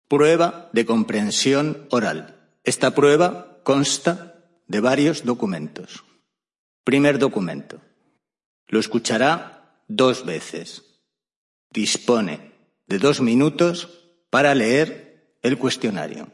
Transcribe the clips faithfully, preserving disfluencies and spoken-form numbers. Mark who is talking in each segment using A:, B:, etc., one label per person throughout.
A: Prueba de comprensión oral. Esta prueba consta de varios documentos. Primer documento. Lo escuchará dos veces. Dispone de dos minutos para leer el cuestionario.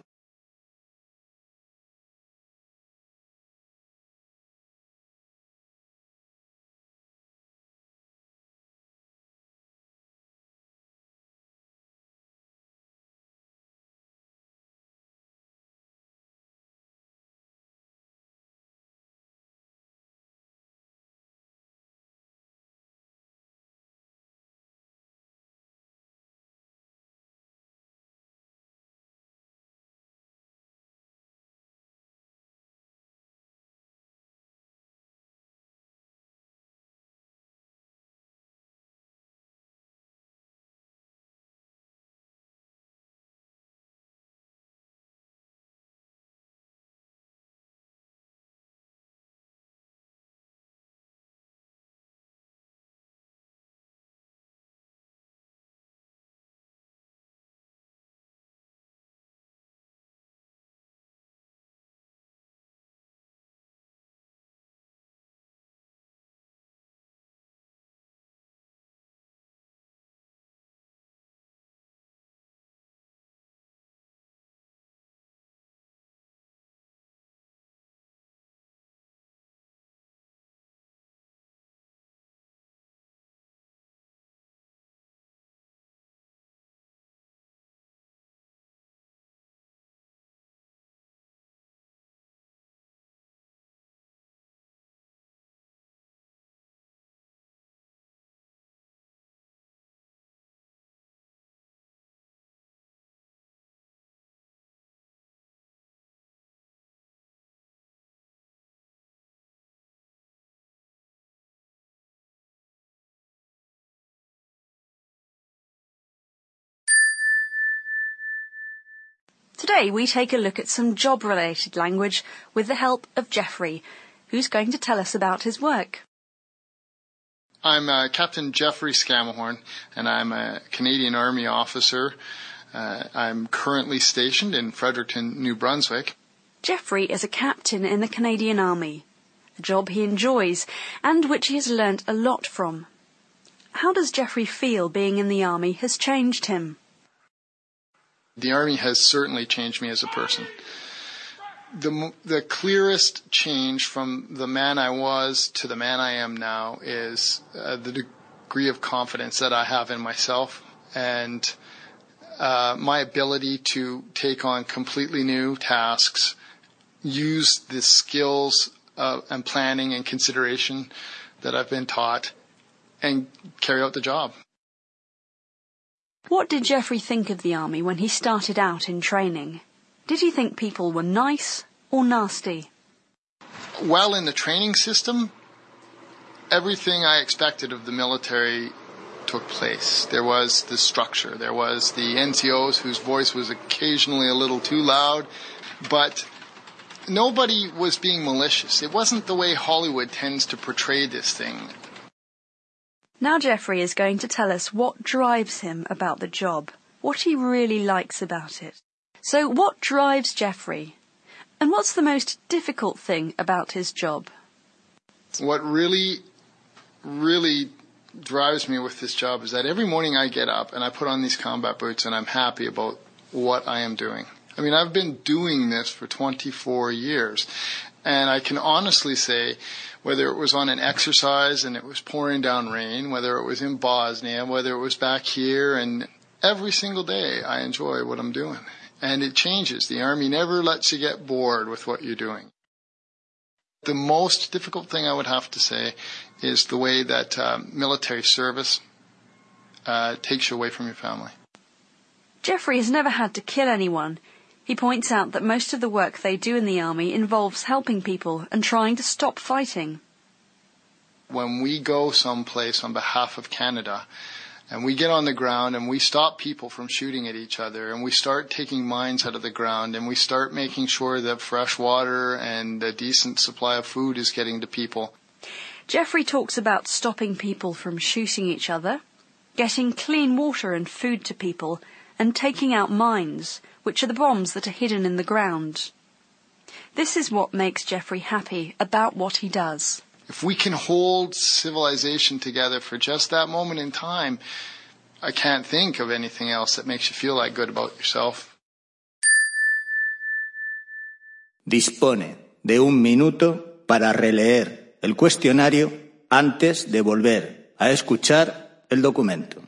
B: Today we take a look at some job-related language with the help of Jeffrey, who's going to tell us about his work.
C: I'm uh, Captain Jeffrey Scamahorn, and I'm a Canadian Army officer. Uh, I'm currently stationed in Fredericton, New Brunswick.
B: Jeffrey is a captain in the Canadian Army, a job he enjoys and which he has learnt a lot from. How does Jeffrey feel being in the Army has changed him?
C: The Army has certainly changed me as a person. The, the clearest change from the man I was to the man I am now is uh, the degree of confidence that I have in myself and uh, my ability to take on completely new tasks, use the skills uh, and planning and consideration that I've been taught, and carry out the job.
B: What did Jeffrey think of the Army when he started out in training? Did he think people were nice or nasty?
C: While in the training system, everything I expected of the military took place. There was the structure. There was the N C Os whose voice was occasionally a little too loud, but nobody was being malicious. It wasn't the way Hollywood tends to portray this thing.
B: Now Jeffrey is going to tell us what drives him about the job, what he really likes about it. So what drives Jeffrey? And what's the most difficult thing about his job?
C: What really, really drives me with this job is that every morning I get up and I put on these combat boots and I'm happy about what I am doing. I mean, I've been doing this for twenty-four years, and I can honestly say, whether it was on an exercise and it was pouring down rain, whether it was in Bosnia, whether it was back here, and every single day I enjoy what I'm doing. And it changes. The Army never lets you get bored with what you're doing. The most difficult thing I would have to say is the way that um, military service uh, takes you away from your family.
B: Jeffrey has never had to kill anyone. He points out that most of the work they do in the Army involves helping people and trying to stop fighting.
C: When we go someplace on behalf of Canada, and we get on the ground and we stop people from shooting at each other, and we start taking mines out of the ground, and we start making sure that fresh water and a decent supply of food is getting to people.
B: Jeffrey talks about stopping people from shooting each other, getting clean water and food to people, and taking out mines, which are the bombs that are hidden in the ground. This is what makes Jeffrey happy about what he does.
C: If we can hold civilization together for just that moment in time, I can't think of anything else that makes you feel that good about yourself.
A: Dispone de un minuto para releer el cuestionario antes de volver a escuchar el documento.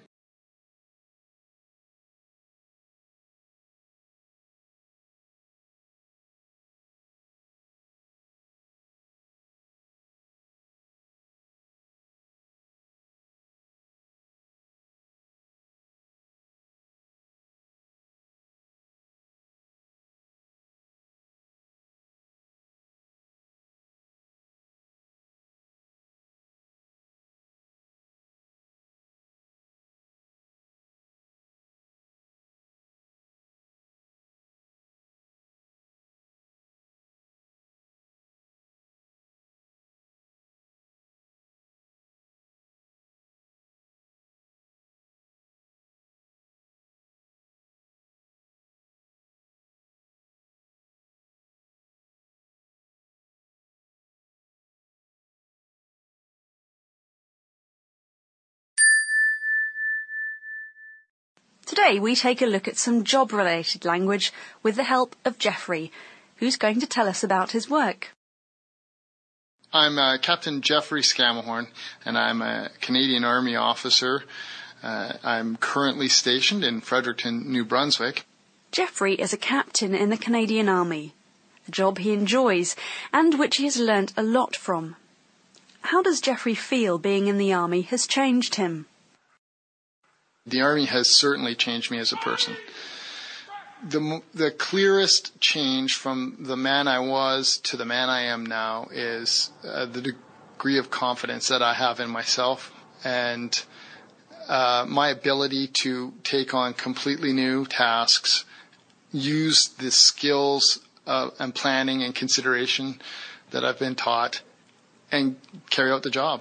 B: Today we take a look at some job-related language with the help of Jeffrey, who's going to tell us about his work.
C: I'm uh, Captain Jeffrey Scamahorn, and I'm a Canadian Army officer. Uh, I'm currently stationed in Fredericton, New Brunswick.
B: Jeffrey is a captain in the Canadian Army, a job he enjoys and which he has learnt a lot from. How does Jeffrey feel being in the Army has changed him?
C: The Army has certainly changed me as a person. The, the clearest change from the man I was to the man I am now is uh, the degree of confidence that I have in myself and uh, my ability to take on completely new tasks, use the skills uh, and planning and consideration that I've been taught, and carry out the job.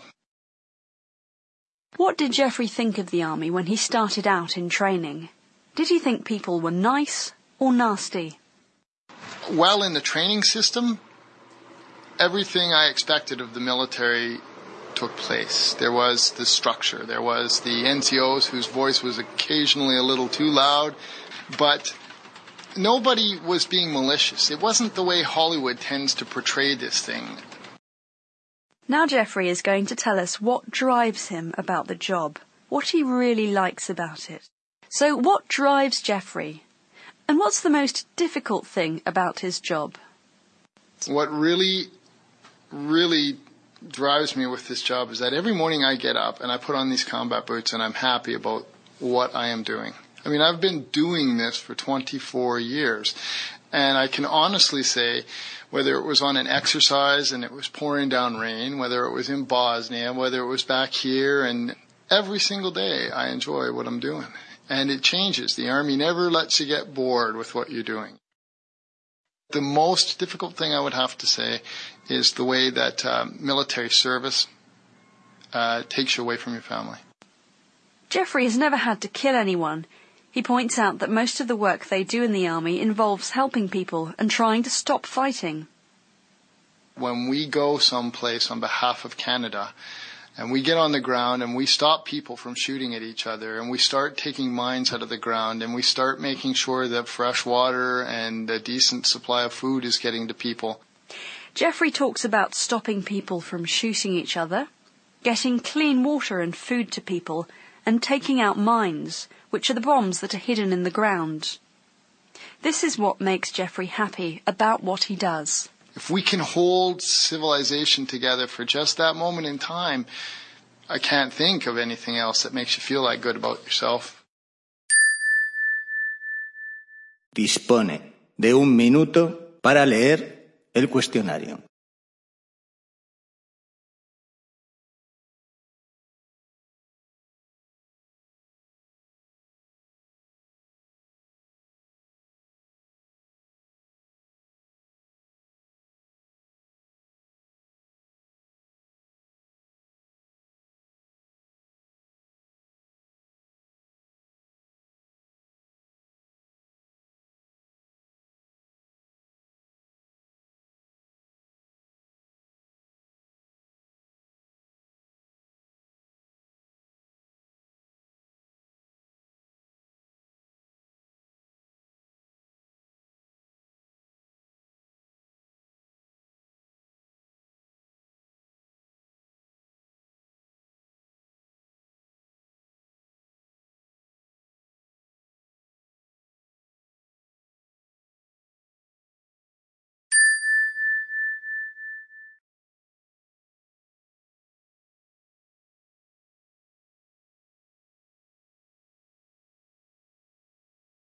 B: What did Jeffrey think of the Army when he started out in training? Did he think people were nice or nasty?
C: While in the training system, everything I expected of the military took place. There was the structure. There was the N C Os whose voice was occasionally a little too loud, but nobody was being malicious. It wasn't the way Hollywood tends to portray this thing.
B: Now Jeffrey is going to tell us what drives him about the job, what he really likes about it. So what drives Jeffrey? And what's the most difficult thing about his job?
C: What really, really drives me with this job is that every morning I get up and I put on these combat boots and I'm happy about what I am doing. I mean, I've been doing this for twenty-four years. And I can honestly say, whether it was on an exercise and it was pouring down rain, whether it was in Bosnia, whether it was back here, and every single day I enjoy what I'm doing. And it changes. The Army never lets you get bored with what you're doing. The most difficult thing I would have to say is the way that um, military service uh, takes you away from your family.
B: Jeffrey has never had to kill anyone. He points out that most of the work they do in the Army involves helping people and trying to stop fighting.
C: When we go someplace on behalf of Canada, and we get on the ground and we stop people from shooting at each other, and we start taking mines out of the ground, and we start making sure that fresh water and a decent supply of food is getting to people.
B: Jeffrey talks about stopping people from shooting each other, getting clean water and food to people, and taking out mines, which are the bombs that are hidden in the ground. This is what makes Jeffrey happy about what he does.
C: If we can hold civilization together for just that moment in time, I can't think of anything else that makes you feel that good about yourself.
A: Dispone de un minuto para leer el cuestionario.